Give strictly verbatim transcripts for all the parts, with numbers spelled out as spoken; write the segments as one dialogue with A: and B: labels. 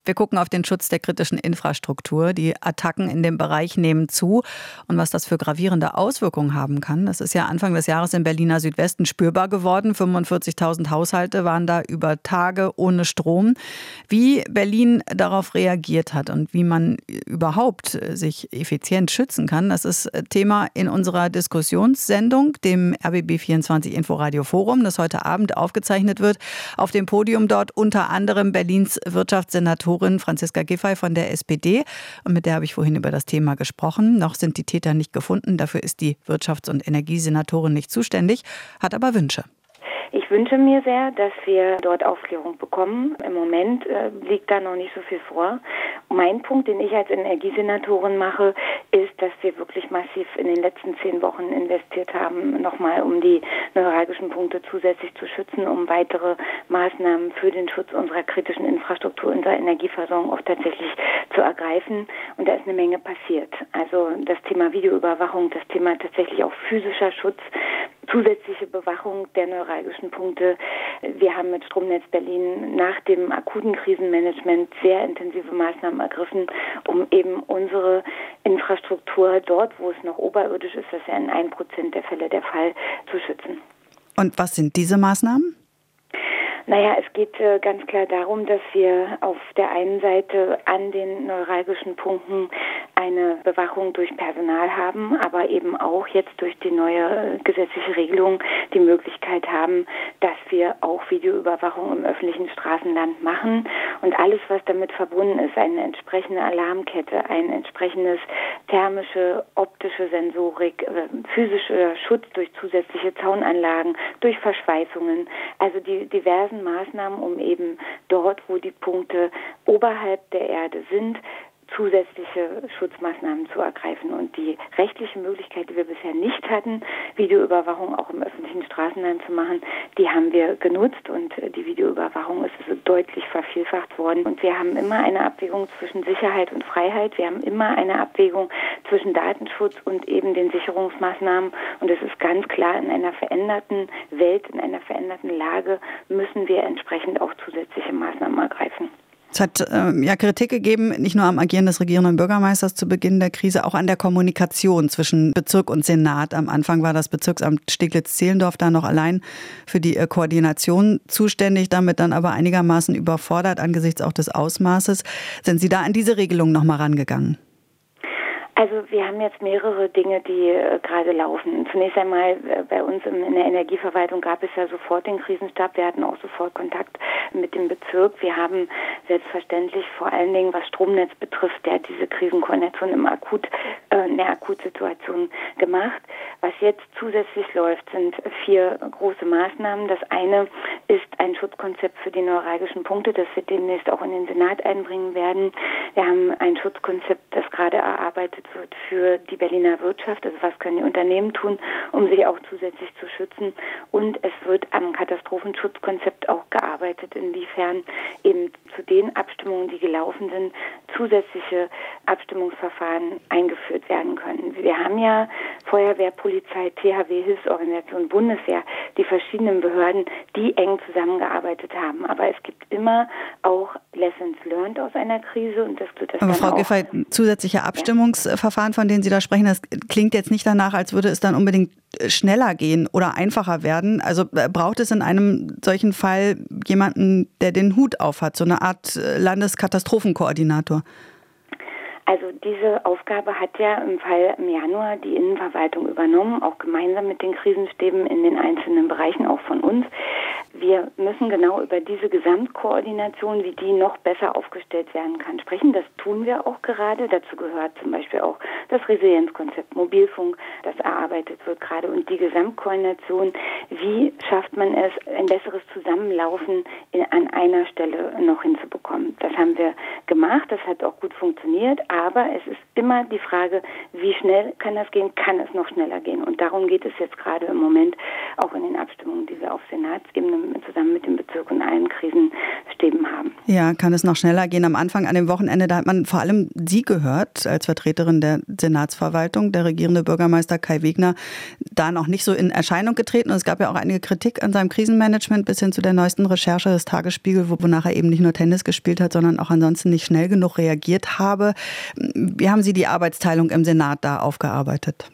A: Wir gucken auf den Schutz der kritischen Infrastruktur. Die Attacken in dem Bereich nehmen zu. Und was das für gravierende Auswirkungen haben kann, das ist ja Anfang des Jahres im Berliner Südwesten spürbar geworden. fünfundvierzigtausend Haushalte waren da über Tage ohne Strom. Wie Berlin darauf reagiert hat und wie man überhaupt sich effizient schützen kann, das ist Thema in unserer Diskussionssendung, dem R B B vierundzwanzig Inforadio Forum, das heute Abend aufgezeichnet wird. Auf dem Podium dort unter anderem Berlins Wirtschaftssenatorin Franziska Giffey von der S P D. Und mit der habe ich vorhin über das Thema gesprochen. Noch sind die Täter nicht gefunden. Dafür ist die Wirtschafts- und Energiesenatorin nicht zuständig, hat aber Wünsche.
B: Ich wünsche mir sehr, dass wir dort Aufklärung bekommen. Im Moment äh, liegt da noch nicht so viel vor. Mein Punkt, den ich als Energiesenatorin mache, ist, dass wir wirklich massiv in den letzten zehn Wochen investiert haben, nochmal um die neuralgischen Punkte zusätzlich zu schützen, um weitere Maßnahmen für den Schutz unserer kritischen Infrastruktur, unserer Energieversorgung auch tatsächlich zu ergreifen. Und da ist eine Menge passiert. Also das Thema Videoüberwachung, das Thema tatsächlich auch physischer Schutz, zusätzliche Bewachung der neuralgischen Punkte. Wir haben mit Stromnetz Berlin nach dem akuten Krisenmanagement sehr intensive Maßnahmen ergriffen, um eben unsere Infrastruktur dort, wo es noch oberirdisch ist, das ist ja in ein Prozent der Fälle der Fall, zu schützen.
A: Und was sind diese Maßnahmen?
B: Naja, es geht äh, ganz klar darum, dass wir auf der einen Seite an den neuralgischen Punkten eine Bewachung durch Personal haben, aber eben auch jetzt durch die neue gesetzliche Regelung die Möglichkeit haben, dass wir auch Videoüberwachung im öffentlichen Straßenland machen und alles, was damit verbunden ist, eine entsprechende Alarmkette, ein entsprechendes thermische, optische Sensorik, äh, physischer Schutz durch zusätzliche Zaunanlagen, durch Verschweißungen, also die diversen Maßnahmen, um eben dort, wo die Punkte oberhalb der Erde sind, zusätzliche Schutzmaßnahmen zu ergreifen. Und die rechtliche Möglichkeit, die wir bisher nicht hatten, Videoüberwachung auch im öffentlichen Straßenland zu machen, die haben wir genutzt und die Videoüberwachung ist also deutlich vervielfacht worden. Und wir haben immer eine Abwägung zwischen Sicherheit und Freiheit. Wir haben immer eine Abwägung zwischen Datenschutz und eben den Sicherungsmaßnahmen. Und es ist ganz klar, in einer veränderten Welt, in einer veränderten Lage müssen wir entsprechend auch zusätzliche Maßnahmen ergreifen.
A: Es hat äh, ja Kritik gegeben, nicht nur am Agieren des regierenden Bürgermeisters zu Beginn der Krise, auch an der Kommunikation zwischen Bezirk und Senat. Am Anfang war das Bezirksamt Steglitz-Zehlendorf da noch allein für die äh, Koordination zuständig, damit dann aber einigermaßen überfordert angesichts auch des Ausmaßes. Sind Sie da an diese Regelung noch mal rangegangen?
B: Also wir haben jetzt mehrere Dinge, die äh, gerade laufen. Zunächst einmal äh, bei uns in, in der Energieverwaltung gab es ja sofort den Krisenstab. Wir hatten auch sofort Kontakt mit dem Bezirk. Wir haben selbstverständlich vor allen Dingen, was Stromnetz betrifft, der diese Krisenkoordination im Akut, äh, in der Akutsituation gemacht. Was jetzt zusätzlich läuft, sind vier große Maßnahmen. Das eine ist ein Schutzkonzept für die neuralgischen Punkte, das wir demnächst auch in den Senat einbringen werden. Wir haben ein Schutzkonzept, das gerade erarbeitet wird für die Berliner Wirtschaft. Also was können die Unternehmen tun, um sich auch zusätzlich zu schützen. Und es wird am Katastrophenschutzkonzept auch gearbeitet, inwiefern eben zu den Abstimmungen, die gelaufen sind, zusätzliche Abstimmungsverfahren eingeführt werden können. Wir haben ja Feuerwehr, Polizei, T H W, Hilfsorganisation, Bundeswehr, die verschiedenen Behörden, die eng zusammengearbeitet haben. Aber es gibt immer auch Lessons learned aus einer Krise und das wird das
A: Aber
B: dann
A: Frau
B: auch...
A: Giffey, zusätzliche Abstimmungsverfahren, von denen Sie da sprechen, das klingt jetzt nicht danach, als würde es dann unbedingt schneller gehen oder einfacher werden. Also braucht es in einem solchen Fall jemanden, der den Hut auf hat, so eine Art Landeskatastrophenkoordinator?
B: Also diese Aufgabe hat ja im Fall im Januar die Innenverwaltung übernommen, auch gemeinsam mit den Krisenstäben in den einzelnen Bereichen, auch von uns. Wir müssen genau über diese Gesamtkoordination, wie die noch besser aufgestellt werden kann, sprechen. Das tun wir auch gerade. Dazu gehört zum Beispiel auch das Resilienzkonzept Mobilfunk, das erarbeitet wird gerade. Und die Gesamtkoordination, wie schafft man es, ein besseres Zusammenlaufen in, an einer Stelle noch hinzubekommen. Das haben wir gemacht, das hat auch gut funktioniert, aber es ist immer die Frage, wie schnell kann das gehen, kann es noch schneller gehen. Und darum geht es jetzt gerade im Moment auch in den Abstimmungen, die wir auf Senatsebene zusammen mit dem Bezirk und allen Krisenstäben haben.
A: Ja, kann es noch schneller gehen. Am Anfang an dem Wochenende, da hat man vor allem Sie gehört, als Vertreterin der Senatsverwaltung, der regierende Bürgermeister Kai Wegner, da noch nicht so in Erscheinung getreten. Und es gab ja auch einige Kritik an seinem Krisenmanagement bis hin zu der neuesten Recherche des Tagesspiegel, wonach er eben nicht nur Tennis gespielt hat, sondern auch ansonsten nicht nicht schnell genug reagiert habe. Wie haben Sie die Arbeitsteilung im Senat da aufgearbeitet?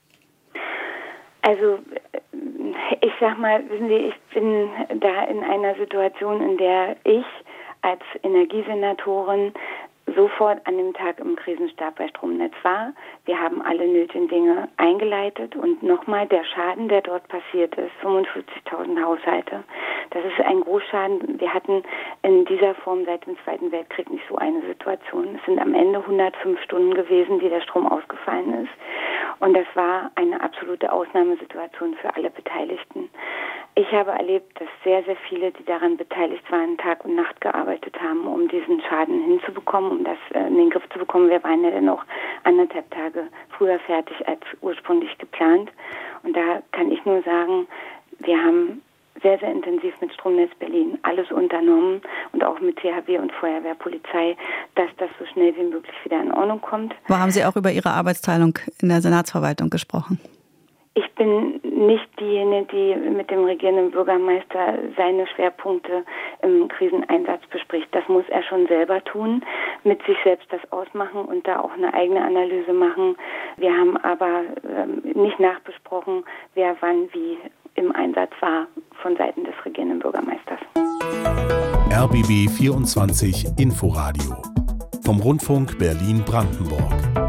B: Also ich sag mal, wissen Sie, ich bin da in einer Situation, in der ich als Energiesenatorin sofort an dem Tag im Krisenstab bei Stromnetz war. Wir haben alle nötigen Dinge eingeleitet und nochmal der Schaden, der dort passiert ist, fünfundfünfzigtausend Haushalte. Das ist ein Großschaden. Wir hatten in dieser Form seit dem Zweiten Weltkrieg nicht so eine Situation. Es sind am Ende hundertfünf Stunden gewesen, die der Strom ausgefallen ist. Und das war eine absolute Ausnahmesituation für alle Beteiligten. Ich habe erlebt, dass sehr, sehr viele, die daran beteiligt waren, Tag und Nacht gearbeitet haben, um diesen Schaden hinzubekommen, um das äh, in den Griff zu bekommen. Wir waren ja dann noch anderthalb Tage früher fertig als ursprünglich geplant. Und da kann ich nur sagen, wir haben sehr, sehr intensiv mit Stromnetz Berlin alles unternommen und auch mit T H W und Feuerwehr, Polizei, dass das so schnell wie möglich wieder in Ordnung kommt.
A: Wo haben Sie auch über Ihre Arbeitsteilung in der Senatsverwaltung gesprochen?
B: Ich bin nicht diejenige, die mit dem regierenden Bürgermeister seine Schwerpunkte im Kriseneinsatz bespricht. Das muss er schon selber tun, mit sich selbst das ausmachen und da auch eine eigene Analyse machen. Wir haben aber ähm, nicht nachbesprochen, wer wann wie im Einsatz war von Seiten des regierenden Bürgermeisters.
C: R B B vierundzwanzig Inforadio vom Rundfunk Berlin-Brandenburg.